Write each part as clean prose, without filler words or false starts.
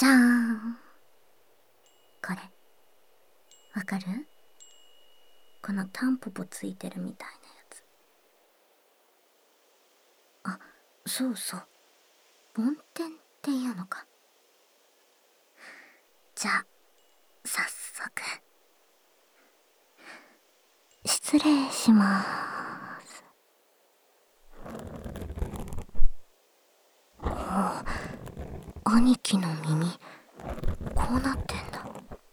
じゃーん。これ、わかる？このタンポポついてるみたいなやつ。あ、そうそう。梵天っていうのか。じゃあ、早速。失礼しまーす。兄貴の耳、こうなってんだ。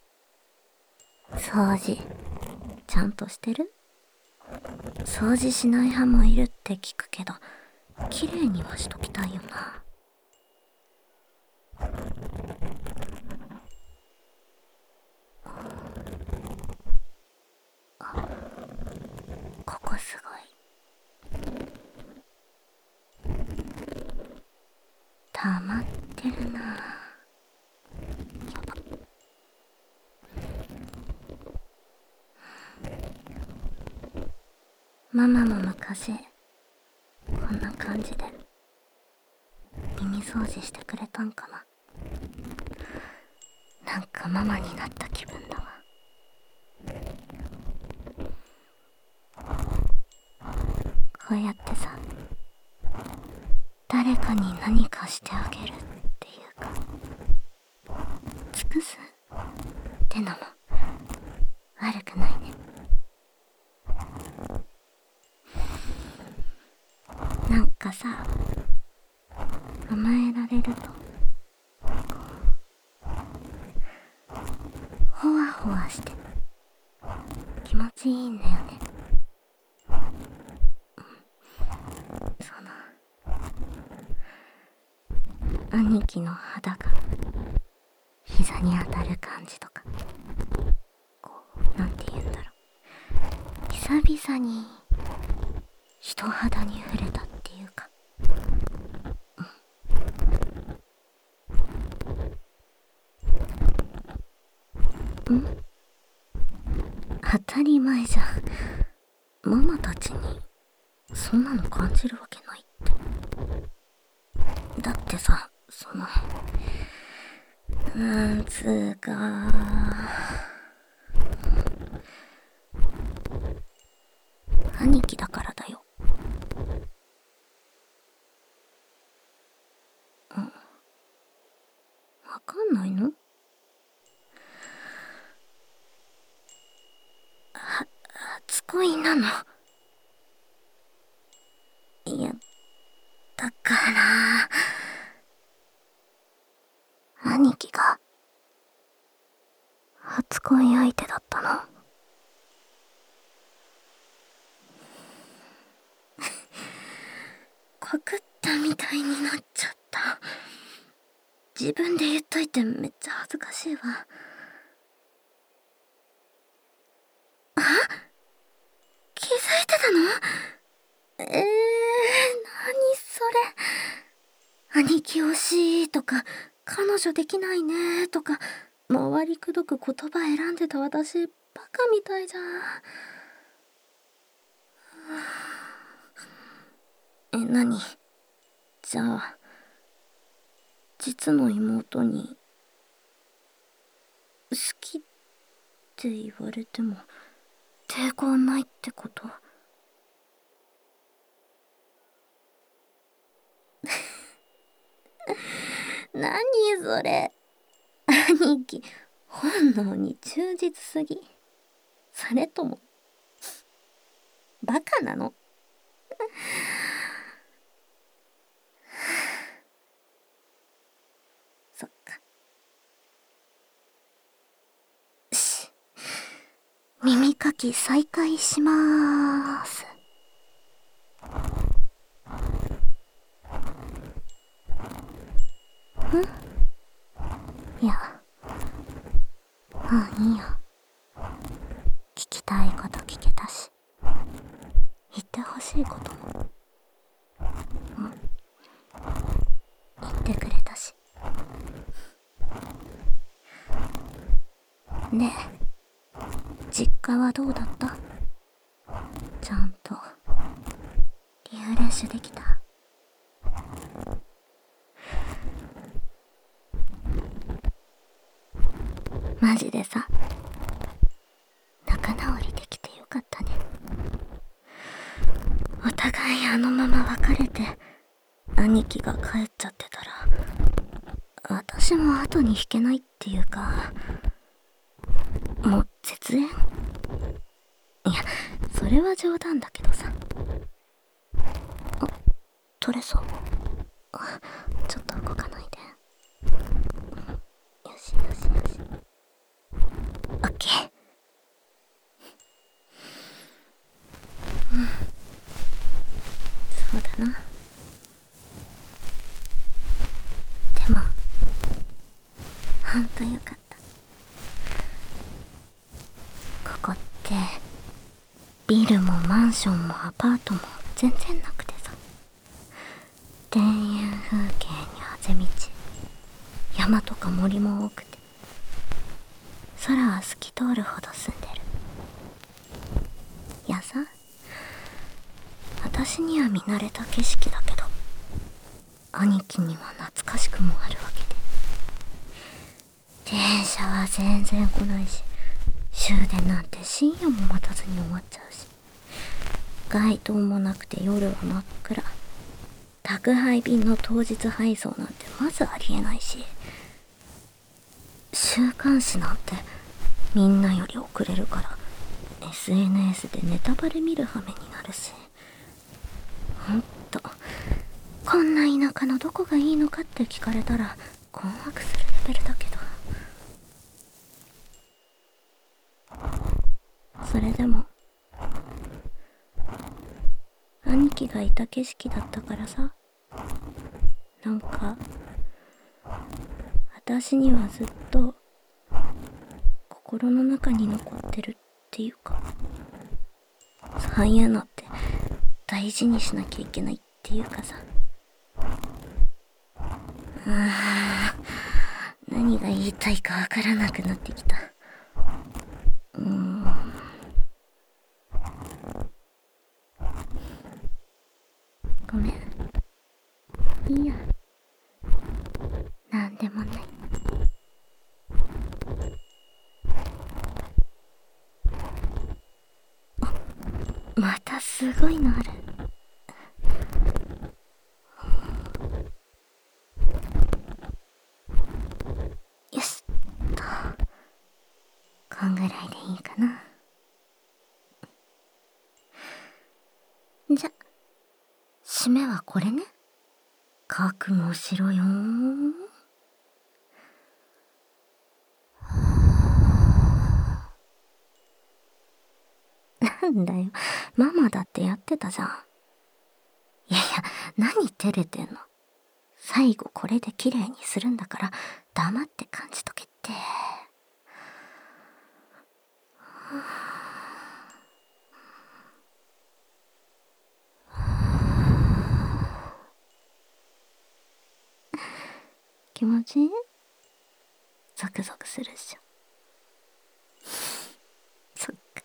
掃除、ちゃんとしてる？掃除しない派もいるって聞くけど、綺麗にはしときたいよな。ここすごい。溜まってるな。やば。ママも昔こんな感じで耳掃除してくれたんかな。なんかママになった気分だわ。こうやってさ、誰かに何かしてあげるっていうか、尽くすってのも悪くないね。なんかさ、甘えられるとほわほわして気持ちいいんだよね。その兄貴の肌が膝に当たる感じとか、こう、なんて言うんだろう、久々に人肌に触れたっていうか、当たり前じゃん。ママたちにそんなの感じるわけないって。だってさ、なんつーか、兄貴だからだよ。わかんないの？初恋なの。いや、だから兄貴が初恋相手だったの。告ったみたいになっちゃった。自分で言っといてめっちゃ恥ずかしいわ。あ？気づいてたの？何それ。兄貴惜しいとか、彼女できないねとか、回りくどく言葉選んでた私、バカみたいじゃん。何？じゃあ、実の妹に、好きって言われても、抵抗ないってこと？何それ。兄貴、本能に忠実すぎ。それとも、バカなの？そっか。耳かき再開しまーす。いや、いいよ。聞きたいこと聞けたし、言ってほしいことも、言ってくれたし。ねえ、実家はどうだった？ちゃんとリフレッシュできた？ じでさ、仲直りできてよかったね。お互いあのまま別れて兄貴が帰っちゃってたら、私も後に引けないっていうか、もう絶縁。いや、それは冗談だけどさ。取れそう。ちょっと動かないで。よしよしよし。オッケー。そうだな。でもほんとよかった。ここってビルもマンションもアパートも全然なくてさ、田園風景にあぜ道、山とか森も多くて、空は透き通るほど澄んでる。いやさ、私には見慣れた景色だけど、兄貴には懐かしくもあるわけで、電車は全然来ないし、終電なんて深夜も待たずに終わっちゃうし、街灯もなくて夜は真っ暗。宅配便の当日配送なんてまずありえないし、週刊誌なんてみんなより遅れるから SNS でネタバレ見る羽目になるし、ほんとこんな田舎のどこがいいのかって聞かれたら困惑するレベルだけど、それでも兄貴がいた景色だったからさ、なんか私にはずっと心の中に残ってるっていうか、そういうのって大事にしなきゃいけないっていうかさ。何が言いたいかわからなくなってきた。ごめん。いいや。なんでもない。またすごいのある。よしと、こんぐらいでいいかな。じゃ、締めはこれね。覚悟しろよー。なんだよ、ママだってやってたじゃん。いやいや、何照れてんの。最後これで綺麗にするんだから黙って感じとけって。気持ちいい？ゾクゾクするっしょ。そっか。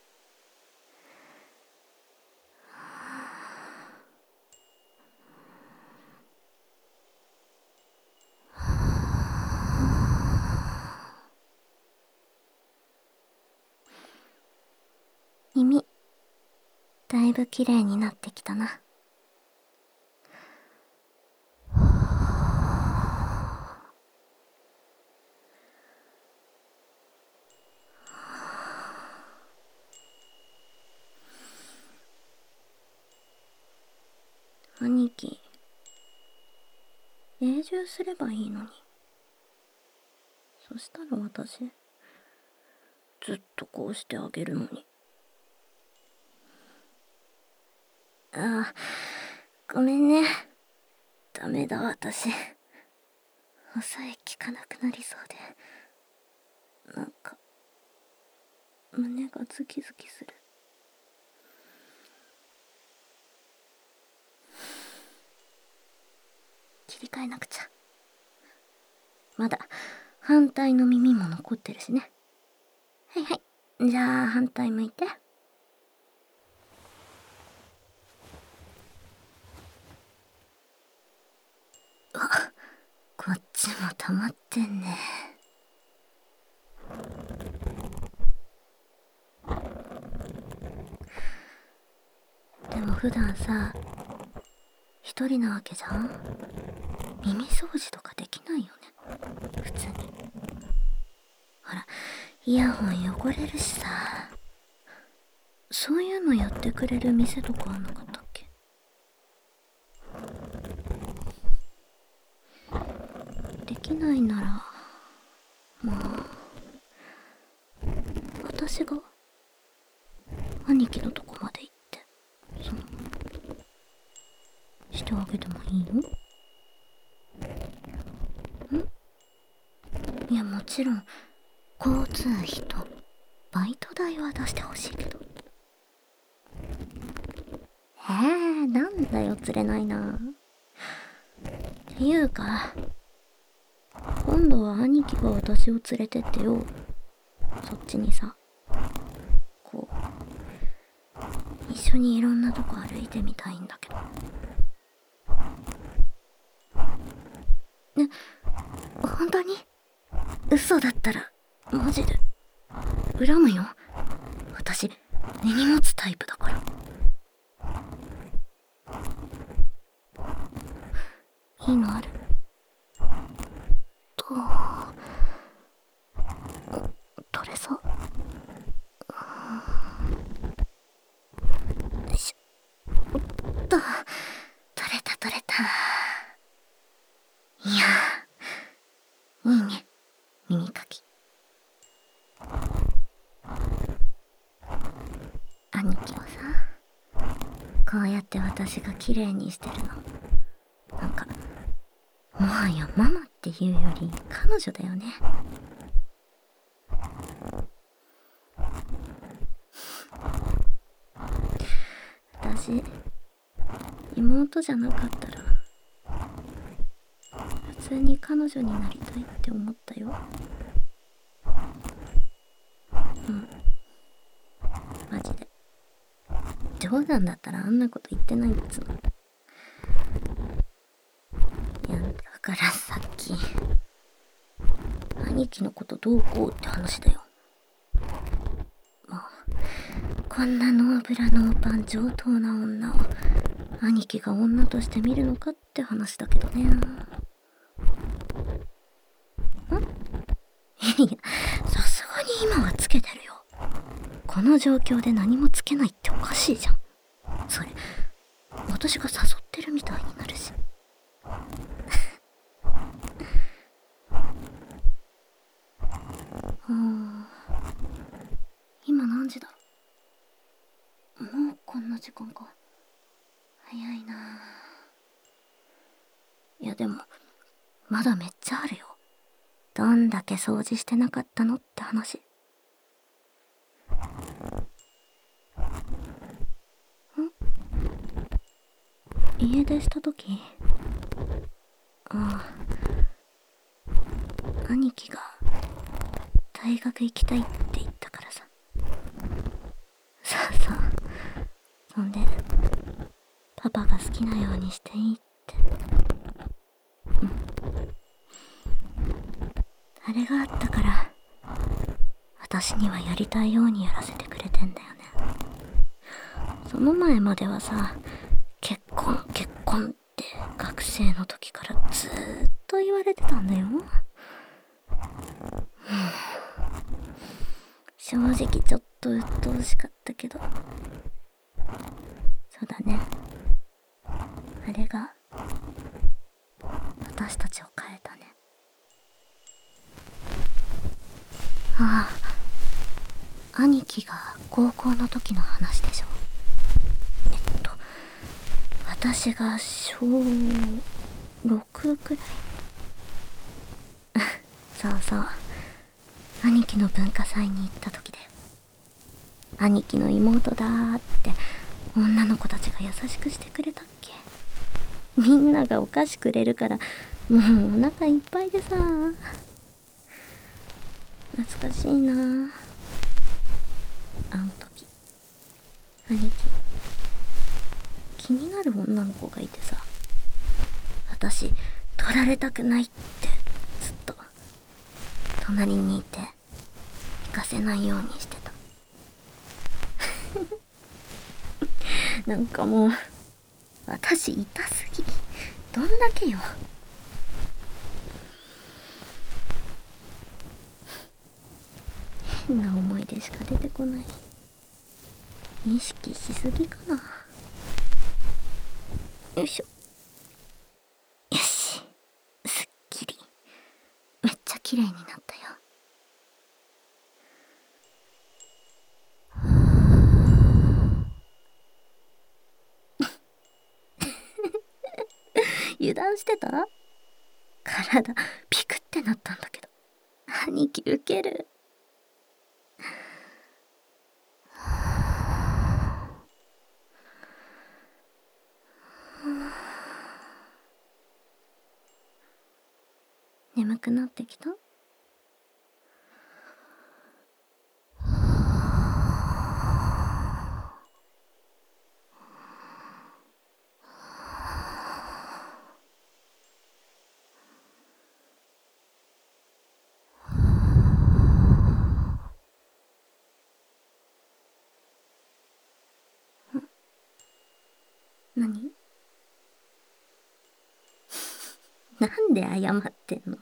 耳、だいぶ綺麗になってきたな。兄貴、永住すればいいのに。そしたら私、ずっとこうしてあげるのに。ああ、ごめんね。ダメだ私。抑え効かなくなりそうで。なんか、胸がズキズキする。切り替えなくちゃ。まだ反対の耳も残ってるしね。はいはい。じゃあ反対向いて。こっちも溜まってんね。 普段さ、一人なわけじゃん。耳掃除とかできないよね、普通に。ほら、イヤホン汚れるしさ。そういうのやってくれる店とかあんなかったっけ？できないなら、まあ、私が兄貴のとこまで行って、してあげてもいいの？いや、もちろん交通費とバイト代は出してほしいけど。なんだよ、釣れないな。っていうか、今度は兄貴が私を連れてってよ。そっちにさ、こう一緒にいろんなとこ歩いてみたいんだけど。ね、本当に？嘘だったらマジで恨むよ。私根に持つタイプだから。いいのある？取れそう。よいしょ。取れた取れた。いやー、いいね、耳かき。兄貴はさ、こうやって私が綺麗にしてるの、なんかもはやママっていうより彼女だよね。私、妹じゃなかったら普通に彼女になりたいって思ったよ。マジで。冗談だったらあんなこと言ってないっつうの。いや、だからさっき兄貴のことどうこうって話だよ。もうこんなノーブラノーパン上等な女を兄貴が女として見るのかって話だけどね。いや、さすがに今はつけてるよ。この状況で何もつけないっておかしいじゃん。それ私が誘ってるみたいになるし。今何時だろう。もうこんな時間か。早いな。いやでもまだめっちゃあるよ。どんだけ掃除してなかったのって話。家出した時、兄貴が大学行きたいって言ったからさ。そうそう。そんでパパが好きなようにしていいって。あれがあったから私にはやりたいようにやらせてくれてんだよね。その前まではさ、結婚結婚って学生の時からずーっと言われてたんだよ。正直ちょっと鬱陶しかったけど、そうだね、あれが私たちを変えたね。兄貴が高校の時の話でしょ。私が小6くらいそうそう、兄貴の文化祭に行った時で、兄貴の妹だーって女の子たちが優しくしてくれたっけ。みんながお菓子くれるからもうお腹いっぱいでさ。懐かしいなー。あの時兄貴気になる女の子がいてさ、私取られたくないってずっと隣にいて行かせないようにしてた。 なんかもう、私痛すぎ。どんだけよ。変な思い出しか出てこない。意識しすぎかな。よいしょ。よし。すっきり。めっちゃ綺麗になったよ。油断してた？体ピクってなったんだけど。兄貴ウケる。眠くなってきた？何？なんで謝ってんの？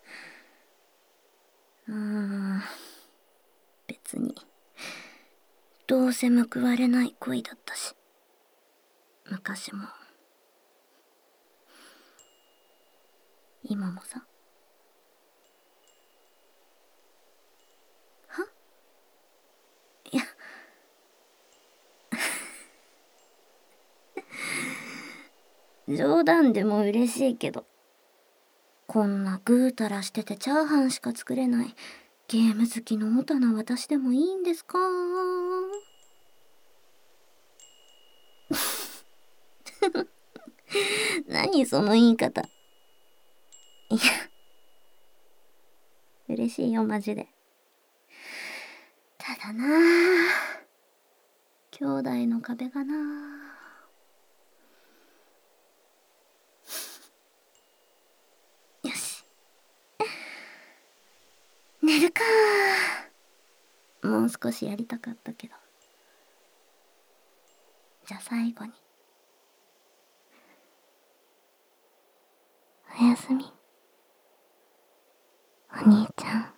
別に。どうせ報われない恋だったし。昔も。今もさ。はいや。冗談でも嬉しいけど。こんなぐうたらしててチャーハンしか作れないゲーム好きのオタな私でもいいんですか？何その言い方。いや、嬉しいよマジで。ただなあ、兄弟の壁がなあ。よし。寝るか。もう少しやりたかったけど。じゃあ最後に。おやすみ。お兄ちゃん。